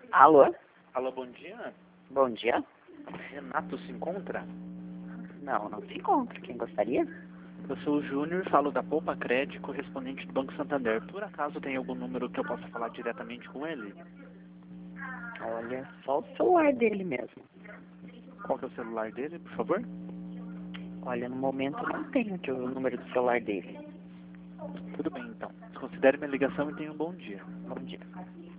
Alô? Alô, bom dia. Bom dia. Renato se encontra? Não, não se encontra. Quem gostaria? Eu sou o Júnior, falo da Poupa Crédito, correspondente do Banco Santander. Por acaso tem algum número que eu possa falar diretamente com ele? Olha, só o celular dele mesmo. Qual que é o celular dele, por favor? Olha, no momento não tenho aqui o número do celular dele. Tudo bem, então. Considere minha ligação e tenha um bom dia. Bom dia.